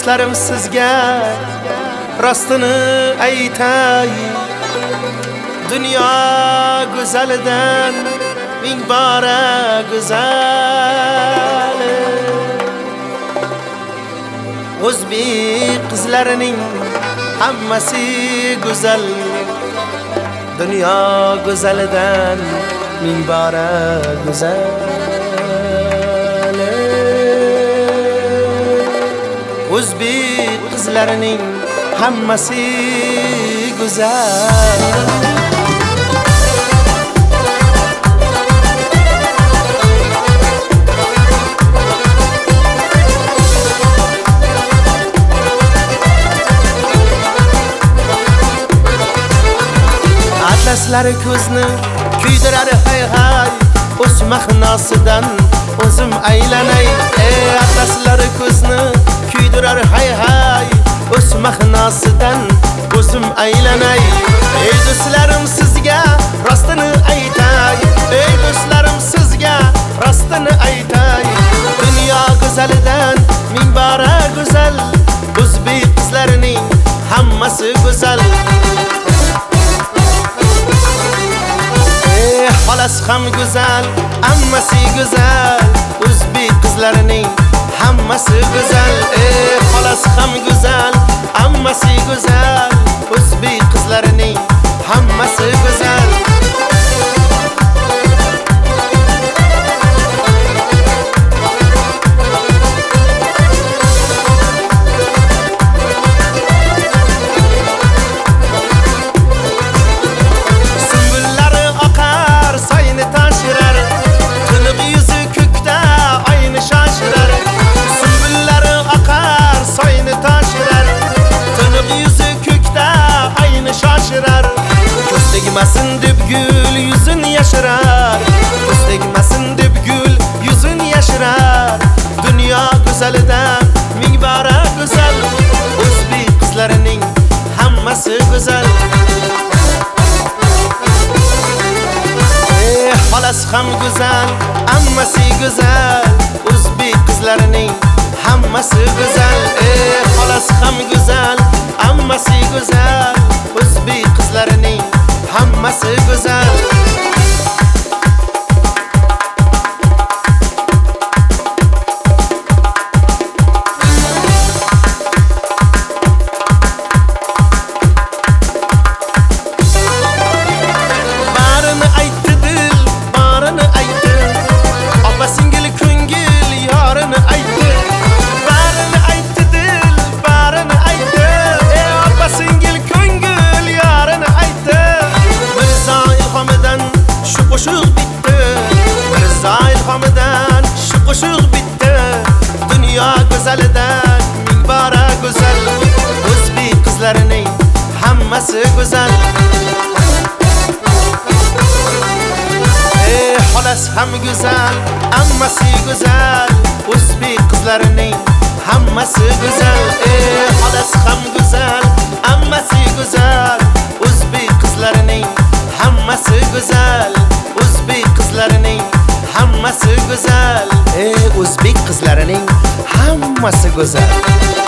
do'stlarim sizga rostini aytay, dunyo go'zalidan ming bora go'zal. O'zbek qizlarining hammasi go'zal, dunyo go'zalidan ming bora go'zal. O'zbek qizlarining hammasi go'zal. Atlaslari ko'zni kuydirar hay hay, o'z mahnosidan o'zim aylanay. Atlaslari ko'zni kuydirar hay hay, o'z mahnosidan o'zim aylanay. Ey do'stlarim sizga rostini aytay, ey do'stlarim sizga rostini aytay, dunyo go'zalidan ming bora go'zal. O'zbek qizlarining hammasi go'zal. Xolasi ham go'zal, hammasi go'zal. O'zbek qizlarining hammasi go'zal. Xolasi ham go'zal, hammasi go'zal. O'zbek qizlarining hammasi go'zal. Tegmasin deb gul yuzin yashirar, ko'z tegmasin deb gul yuzin yashirar. Dunyo go'zalidan ming bora go'zal. O'zbek qizlarining hammasi go'zal. Xolasi ham go'zal, hammasi go'zal. O'zbek qizlarining hammasi go'zal. Xolasi ham go'zal, hammasi go'zal. O'zbek qizlarining hammasi go'zal. Barini aytdi dil, barini aytdi, opa singil ko'ngil yorini aytdi. Barini aytdi dil, barini aytdi, opa singil ko'ngil yorini aytdi. Shu qo'shiq bitdi, Mirzo ilhomidan shu qo'shiq bitdi. Dunyo go'zalidan ming bora go'zal. O'zbek qizlarining hammasi go'zal. Xolasi ham go'zal, hammasi go'zal. O'zbek qizlarining hammasi go'zal. Xolasi ham go'zal, hammasi go'zal. O'zbek qizlarining hammasi go'zal. O'zbek qizlarining hammasi go'zal. O'zbek qizlarining hammasi go'zal.